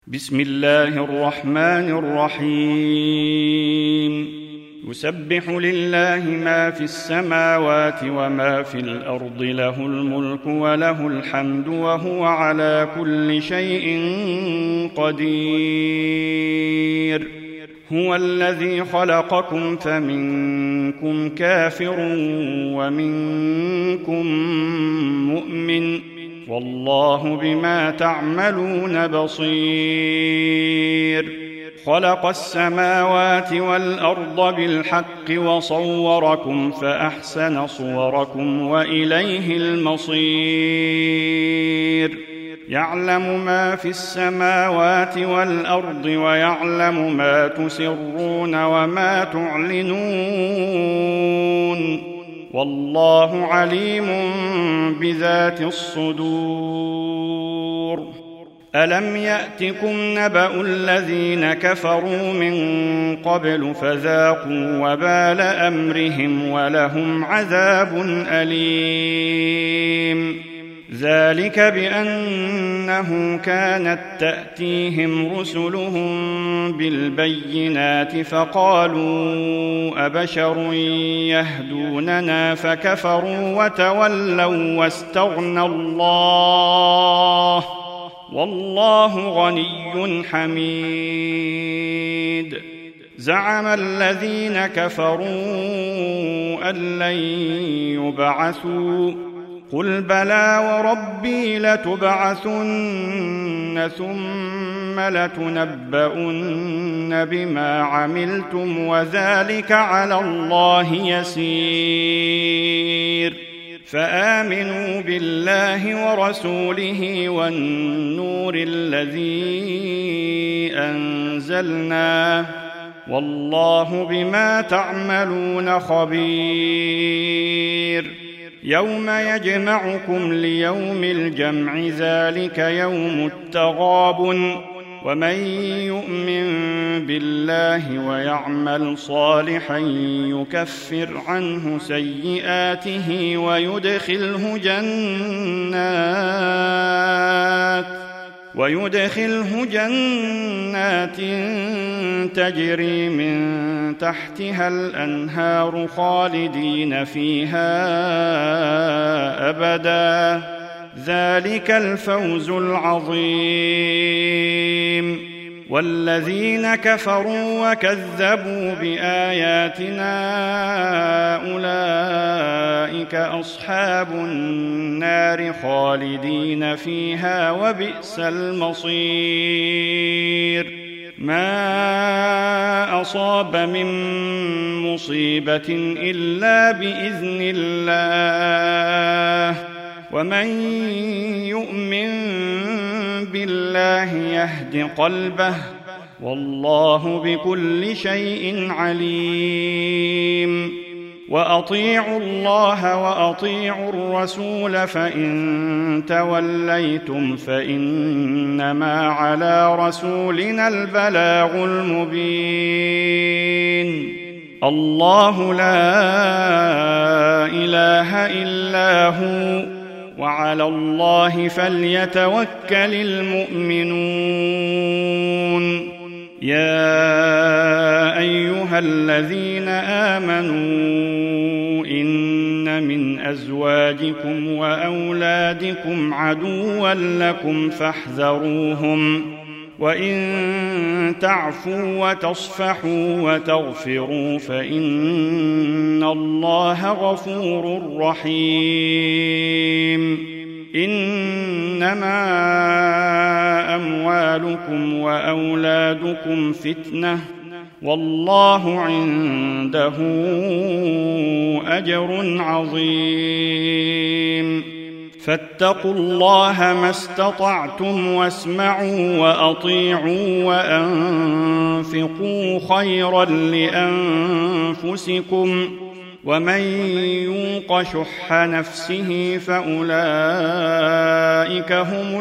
بسم الله الرحمن الرحيم يسبح لله ما في السماوات وما في الأرض له الملك وله الحمد وهو على كل شيء قدير هو الذي خلقكم فمنكم كافر ومنكم مؤمن والله بما تعملون بصير خلق السماوات والأرض بالحق وصوركم فأحسن صوركم وإليه المصير يعلم ما في السماوات والأرض ويعلم ما تسرون وما تعلنون والله عليم بذات الصدور ألم يأتكم نبأ الذين كفروا من قبل فذاقوا وبال أمرهم ولهم عذاب أليم ذلك بأنه كانت تأتيهم رسلهم بالبينات فقالوا أبشر يهدوننا فكفروا وتولوا واستغنى الله والله غني حميد زعم الذين كفروا أن لن يبعثوا قل بلى وربي لتبعثن ثم لتنبؤن بما عملتم وذلك على الله يسير فآمنوا بالله ورسوله والنور الذي أنزلنا والله بما تعملون خبير يوم يجمعكم ليوم الجمع ذلك يوم التغابن ومن يؤمن بالله ويعمل صالحا يكفر عنه سيئاته ويدخله جنات تجري من تحتها الأنهار خالدين فيها أبدا ذلك الفوز العظيم والذين كفروا وكذبوا بآياتنا أولئك أصحاب النار خالدين فيها وبئس المصير ما أصاب من مصيبة إلا بإذن الله ومن يؤمن بالله يهد قلبه والله بكل شيء عليم وأطيعوا الله وأطيعوا الرسول فإن توليتم فإنما على رسولنا البلاغ المبين الله لا إله إلا هو وعلى الله فليتوكل المؤمنون يا أيها الذين آمنوا إن من أزواجكم وأولادكم عدوا لكم فاحذروهم وإن تعفوا وتصفحوا وتغفروا فإن الله غفور رحيم إنما أموالكم وأولادكم فتنة والله عنده أجر عظيم فاتقوا الله ما استطعتم واسمعوا وأطيعوا وأنفقوا خيرا لأنفسكم ومن يوق شح نفسه فأولئك هم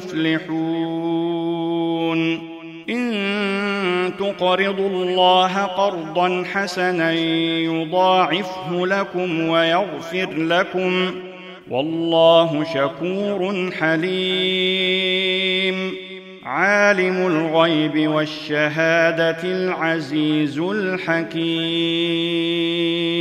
المفلحون إن تقرضوا الله قرضا حسنا يضاعفه لكم ويغفر لكم والله شكور حليم عالم الغيب والشهادة العزيز الحكيم.